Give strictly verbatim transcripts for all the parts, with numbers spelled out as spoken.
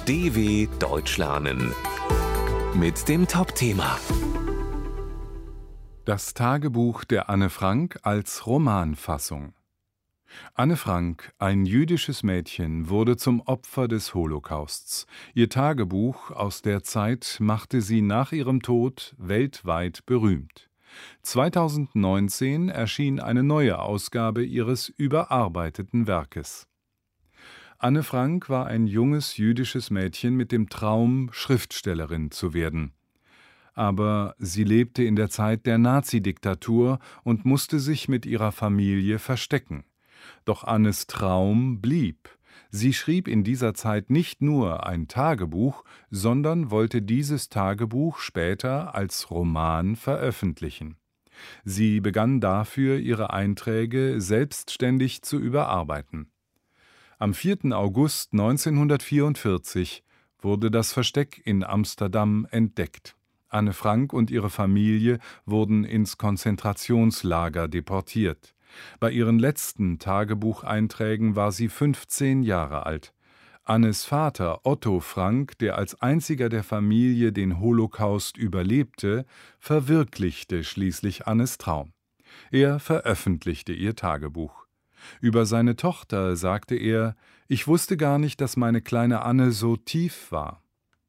D W Deutsch lernen mit dem Top-Thema Das Tagebuch der Anne Frank als Romanfassung. Anne Frank, ein jüdisches Mädchen, wurde zum Opfer des Holocausts. Ihr Tagebuch aus der Zeit machte sie nach ihrem Tod weltweit berühmt. zweitausendneunzehn erschien eine neue Ausgabe ihres überarbeiteten Werkes. Anne Frank war ein junges jüdisches Mädchen mit dem Traum, Schriftstellerin zu werden. Aber sie lebte in der Zeit der Nazidiktatur und musste sich mit ihrer Familie verstecken. Doch Annes Traum blieb. Sie schrieb in dieser Zeit nicht nur ein Tagebuch, sondern wollte dieses Tagebuch später als Roman veröffentlichen. Sie begann dafür, ihre Einträge selbstständig zu überarbeiten. Am vierten August neunzehnhundertvierundvierzig wurde das Versteck in Amsterdam entdeckt. Anne Frank und ihre Familie wurden ins Konzentrationslager deportiert. Bei ihren letzten Tagebucheinträgen war sie fünfzehn Jahre alt. Annes Vater Otto Frank, der als einziger der Familie den Holocaust überlebte, verwirklichte schließlich Annes Traum. Er veröffentlichte ihr Tagebuch. Über seine Tochter sagte er: »Ich wusste gar nicht, dass meine kleine Anne so tief war.«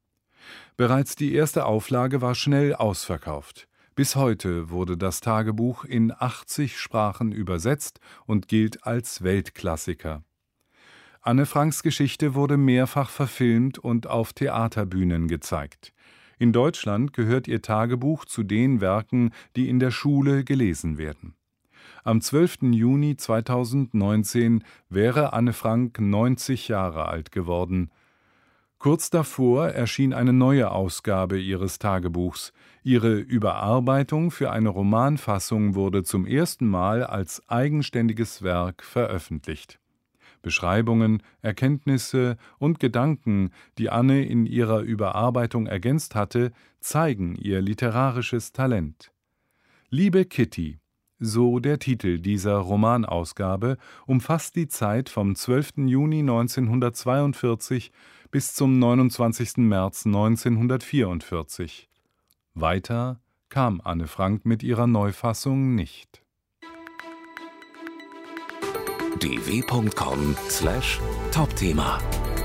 Bereits die erste Auflage war schnell ausverkauft. Bis heute wurde das Tagebuch in achtzig Sprachen übersetzt und gilt als Weltklassiker. Anne Franks Geschichte wurde mehrfach verfilmt und auf Theaterbühnen gezeigt. In Deutschland gehört ihr Tagebuch zu den Werken, die in der Schule gelesen werden. Am zwölften Juni zweitausendneunzehn wäre Anne Frank neunzig Jahre alt geworden. Kurz davor erschien eine neue Ausgabe ihres Tagebuchs. Ihre Überarbeitung für eine Romanfassung wurde zum ersten Mal als eigenständiges Werk veröffentlicht. Beschreibungen, Erkenntnisse und Gedanken, die Anne in ihrer Überarbeitung ergänzt hatte, zeigen ihr literarisches Talent. »Liebe Kitty«, so der Titel dieser Romanausgabe, umfasst die Zeit vom zwölften Juni neunzehnhundertzweiundvierzig bis zum neunundzwanzigsten März neunzehnhundertvierundvierzig. Weiter kam Anne Frank mit ihrer Neufassung nicht. d w punkt com slash Top-Thema